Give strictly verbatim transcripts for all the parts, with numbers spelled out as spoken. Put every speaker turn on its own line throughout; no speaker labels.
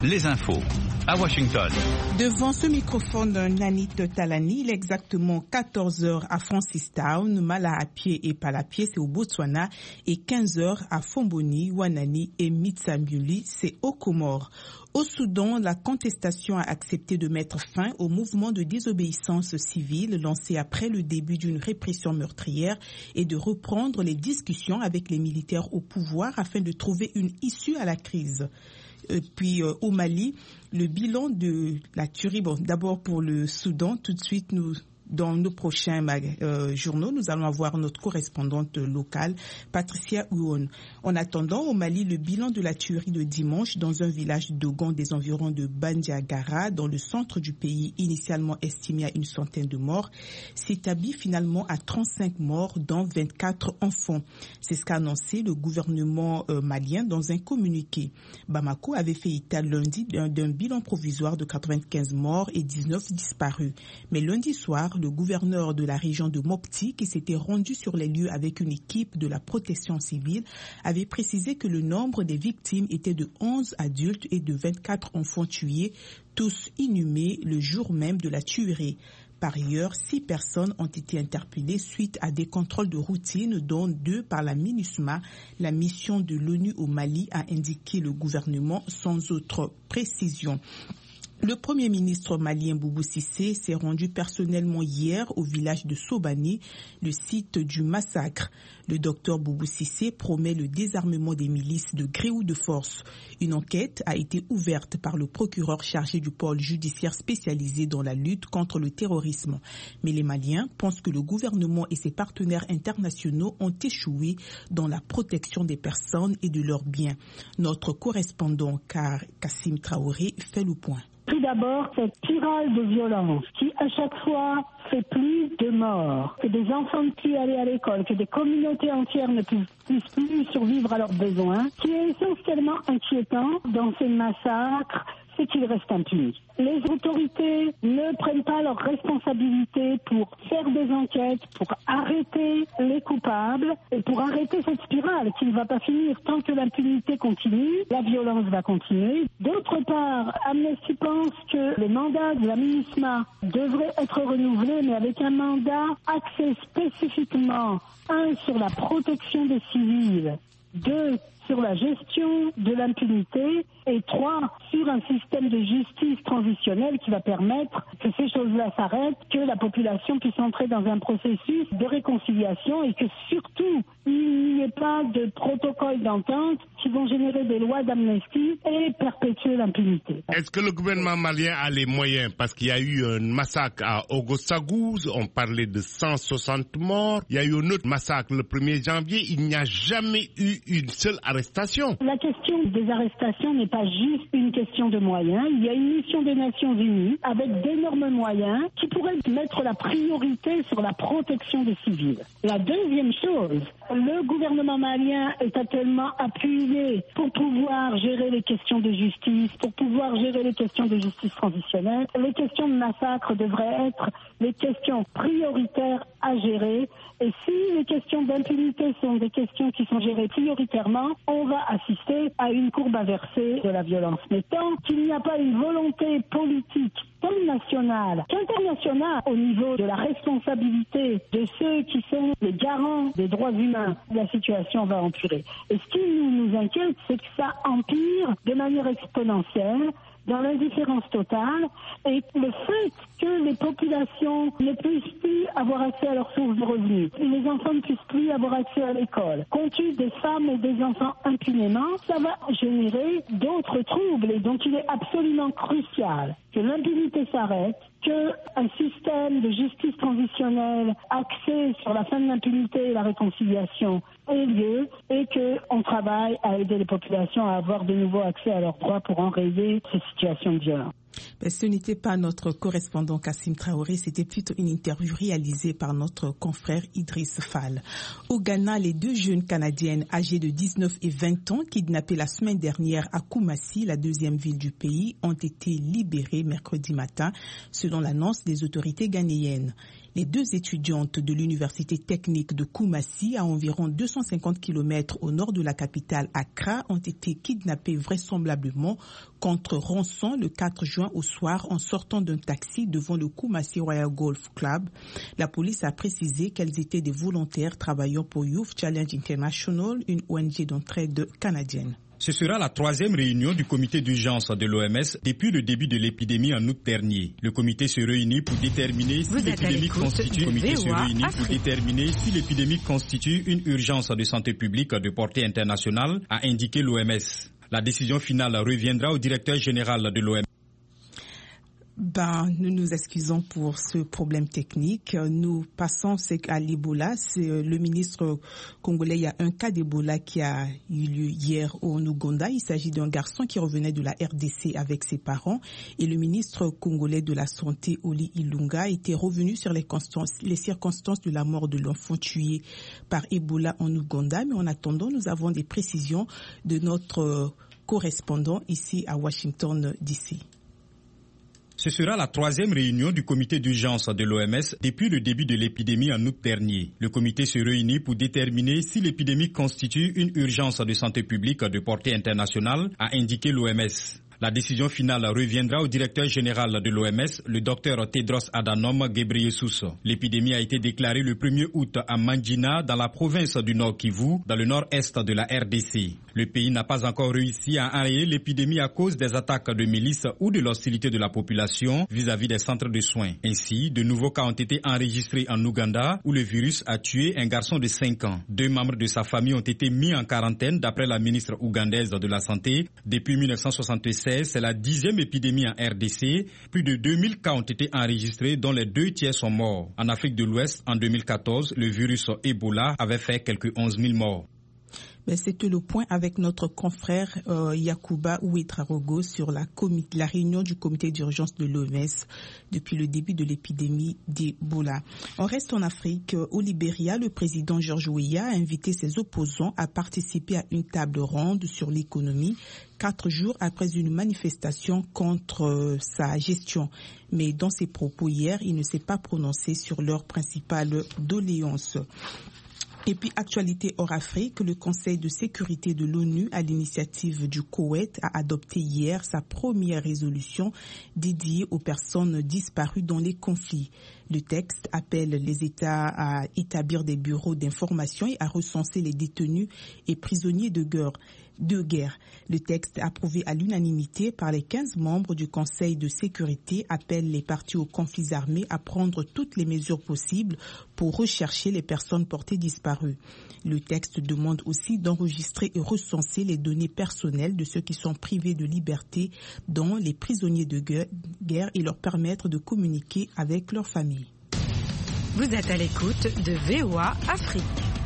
Les infos à Washington.
Devant ce microphone, Nanit Talani, il est exactement quatorze heures à Francistown, Mala-à-Pied et Palapié, c'est au Botswana, et quinze heures à Fomboni, Wanani et Mitsamuli, c'est aux Comores. Au Soudan, la contestation a accepté de mettre fin au mouvement de désobéissance civile lancé après le début d'une répression meurtrière et de reprendre les discussions avec les militaires au pouvoir afin de trouver une issue à la crise. Et puis euh, au Mali, le bilan de la tuerie, bon, d'abord pour le Soudan, tout de suite nous... Dans nos prochains mag- euh, journaux, nous allons avoir notre correspondante locale, Patricia Ouon. En attendant, au Mali, le bilan de la tuerie de dimanche dans un village de Dogon des environs de Bandiagara, dans le centre du pays, initialement estimé à une centaine de morts, s'établit finalement à trente-cinq morts, dont vingt-quatre enfants. C'est ce qu'a annoncé le gouvernement euh, malien dans un communiqué. Bamako avait fait état lundi d'un, d'un bilan provisoire de quatre-vingt-quinze morts et dix-neuf disparus. Mais lundi soir, le gouverneur de la région de Mopti, qui s'était rendu sur les lieux avec une équipe de la protection civile, avait précisé que le nombre des victimes était de onze adultes et de vingt-quatre enfants tués, tous inhumés le jour même de la tuerie. Par ailleurs, six personnes ont été interpellées suite à des contrôles de routine, dont deux par la MINUSMA. La mission de l'ONU au Mali, a indiqué le gouvernement sans autre précision. Le Premier ministre malien Boubou Cissé s'est rendu personnellement hier au village de Sobani, le site du massacre. Le docteur Boubou Cissé promet le désarmement des milices de gré ou de force. Une enquête a été ouverte par le procureur chargé du pôle judiciaire spécialisé dans la lutte contre le terrorisme. Mais les Maliens pensent que le gouvernement et ses partenaires internationaux ont échoué dans la protection des personnes et de leurs biens. Notre correspondant Kassim Traoré fait le point.
Tout d'abord, cette spirale de violence qui, à chaque fois, fait plus de morts, que des enfants ne puissent aller à l'école, que des communautés entières ne puissent plus survivre à leurs besoins, qui est essentiellement inquiétant dans ces massacres, c'est qu'ils restent impunis. Les autorités ne prennent pas leurs responsabilités pour faire des enquêtes, pour arrêter les coupables et pour arrêter cette spirale qui ne va pas finir. Tant que l'impunité continue, la violence va continuer. D'autre part, Amnesty pense que les mandats de la MINUSMA devraient être renouvelés, mais avec un mandat axé spécifiquement, un, sur la protection des civils, deux, sur la gestion de l'impunité et trois, sur un système de justice transitionnelle qui va permettre que ces choses-là s'arrêtent, que la population puisse entrer dans un processus de réconciliation et que surtout, il n'y ait pas de protocole d'entente qui vont générer des lois d'amnistie et perpétuer l'impunité.
Est-ce que le gouvernement malien a les moyens? Parce qu'il y a eu un massacre à Ogossagouze, on parlait de cent soixante morts. Il y a eu un autre massacre le premier janvier, il n'y a jamais eu une seule arrestation.
La question des arrestations n'est pas juste une question de moyens. Il y a une mission des Nations Unies avec d'énormes moyens qui pourraient mettre la priorité sur la protection des civils. La deuxième chose, le gouvernement malien est actuellement appuyé pour pouvoir gérer les questions de justice, pour pouvoir gérer les questions de justice transitionnelle. Les questions de massacre devraient être les questions prioritaires à gérer. Et si les questions d'impunité sont des questions qui sont gérées prioritairement, on va assister à une courbe inversée de la violence. Mais tant qu'il n'y a pas une volonté politique, tant nationale qu'internationale, au niveau de la responsabilité de ceux qui sont les garants des droits humains, la situation va empirer. Et ce qui nous, nous inquiète, c'est que ça empire de manière exponentielle, dans l'indifférence totale, et le fait que les populations ne puissent plus avoir accès à leurs sources de revenus, les enfants ne puissent plus avoir accès à l'école, qu'on tue des femmes et des enfants impunément, ça va générer d'autres troubles. Et donc il est absolument crucial que l'impunité s'arrête, qu'un système de justice transitionnelle axé sur la fin de l'impunité et la réconciliation ait lieu et qu'on travaille à aider les populations à avoir de nouveau accès à leurs droits pour enrayer ces situations de violence.
Ben, ce n'était pas notre correspondant Kassim Traoré, c'était plutôt une interview réalisée par notre confrère Idriss Fall. Au Ghana, les deux jeunes Canadiennes âgées de dix-neuf et vingt ans, kidnappées la semaine dernière à Koumassi, la deuxième ville du pays, ont été libérées mercredi matin, selon l'annonce des autorités ghanéennes. Les deux étudiantes de l'université technique de Koumassi, à environ deux cent cinquante kilomètres au nord de la capitale Accra, ont été kidnappées vraisemblablement contre rançon le quatre juin au soir en sortant d'un taxi devant le Koumassi Royal Golf Club. La police a précisé qu'elles étaient des volontaires travaillant pour Youth Challenge International, une O N G d'entraide canadienne.
Ce sera la troisième réunion du comité d'urgence de l'O M S depuis le début de l'épidémie en août dernier. Le comité se réunit pour déterminer si l'épidémie constitue, le comité se réunit pour déterminer si l'épidémie constitue une urgence de santé publique de portée internationale, a indiqué l'O M S. La décision finale reviendra au directeur général de l'O M S.
Ben, nous nous excusons pour ce problème technique. Nous passons à l'Ebola. C'est le ministre congolais. Il y a un cas d'Ebola qui a eu lieu hier au Ouganda. Il s'agit d'un garçon qui revenait de la R D C avec ses parents. Et le ministre congolais de la Santé, Oli Ilunga, était revenu sur les, les circonstances de la mort de l'enfant tué par Ebola en Ouganda. Mais en attendant, nous avons des précisions de notre correspondant ici à Washington, D C.
Ce sera la troisième réunion du comité d'urgence de l'O M S depuis le début de l'épidémie en août dernier. Le comité se réunit pour déterminer si l'épidémie constitue une urgence de santé publique de portée internationale, a indiqué l'O M S. La décision finale reviendra au directeur général de l'O M S, le docteur Tedros Adhanom Ghebreyesus. L'épidémie a été déclarée le premier août à Mandjina, dans la province du Nord Kivu, dans le nord-est de la R D C. Le pays n'a pas encore réussi à enrayer l'épidémie à cause des attaques de milices ou de l'hostilité de la population vis-à-vis des centres de soins. Ainsi, de nouveaux cas ont été enregistrés en Ouganda, où le virus a tué un garçon de cinq ans. Deux membres de sa famille ont été mis en quarantaine, d'après la ministre ougandaise de la Santé. Depuis mille neuf cent soixante-seize, c'est la dixième épidémie en R D C. Plus de deux mille cas ont été enregistrés, dont les deux tiers sont morts. En Afrique de l'Ouest, en deux mille quatorze, le virus Ebola avait fait quelques onze mille morts.
Ben, c'était le point avec notre confrère euh, Yacouba Ouedraogo sur la, la réunion du comité d'urgence de l'O M S depuis le début de l'épidémie d'Ebola. On reste en Afrique. Au Libéria, le président George Weah a invité ses opposants à participer à une table ronde sur l'économie, quatre jours après une manifestation contre euh, sa gestion. Mais dans ses propos hier, il ne s'est pas prononcé sur leur principale doléance. Et puis, actualité hors Afrique, le Conseil de sécurité de l'ONU, à l'initiative du Koweït, a adopté hier sa première résolution dédiée aux personnes disparues dans les conflits. Le texte appelle les États à établir des bureaux d'information et à recenser les détenus et prisonniers de guerre. De guerre. Le texte approuvé à l'unanimité par les quinze membres du Conseil de sécurité appelle les parties aux conflits armés à prendre toutes les mesures possibles pour rechercher les personnes portées disparues. Le texte demande aussi d'enregistrer et recenser les données personnelles de ceux qui sont privés de liberté, dont les prisonniers de guerre, et leur permettre de communiquer avec leurs familles.
Vous êtes à l'écoute de V O A Afrique.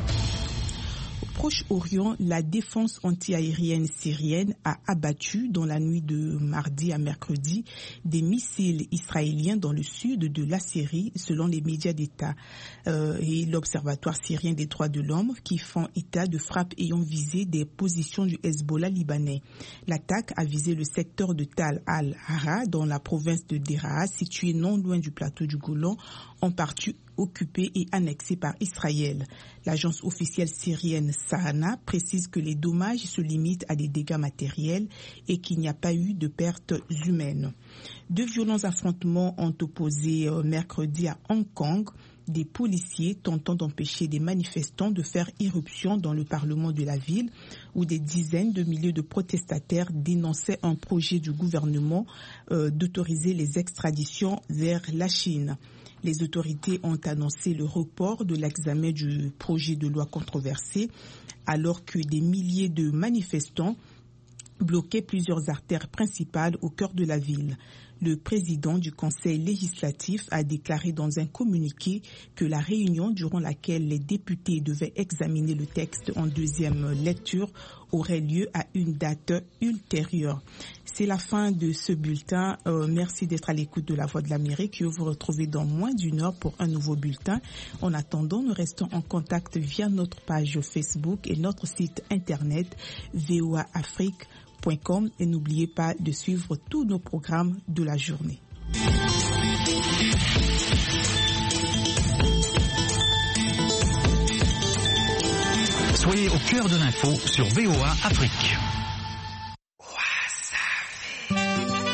Proche-Orient, la défense antiaérienne syrienne a abattu dans la nuit de mardi à mercredi des missiles israéliens dans le sud de la Syrie, selon les médias d'État euh, et l'Observatoire syrien des droits de l'homme, qui font état de frappes ayant visé des positions du Hezbollah libanais. L'attaque a visé le secteur de Tal al-Hara dans la province de Deraa, située non loin du plateau du Golan, en partie occupée et annexée par Israël. L'agence officielle syrienne Sana précise que les dommages se limitent à des dégâts matériels et qu'il n'y a pas eu de pertes humaines. Deux violents affrontements ont opposé euh, mercredi à Hong Kong des policiers tentant d'empêcher des manifestants de faire irruption dans le parlement de la ville, où des dizaines de milliers de protestataires dénonçaient un projet du gouvernement euh, d'autoriser les extraditions vers la Chine. Les autorités ont annoncé le report de l'examen du projet de loi controversé, alors que des milliers de manifestants bloquaient plusieurs artères principales au cœur de la ville. Le président du Conseil législatif a déclaré dans un communiqué que la réunion durant laquelle les députés devaient examiner le texte en deuxième lecture aurait lieu à une date ultérieure. C'est la fin de ce bulletin. Euh, merci d'être à l'écoute de la Voix de l'Amérique. Je vais vous retrouver dans moins d'une heure pour un nouveau bulletin. En attendant, nous restons en contact via notre page Facebook et notre site internet v o a afrique point com et n'oubliez pas de suivre tous nos programmes de la journée.
Soyez au cœur de l'info sur V O A Afrique.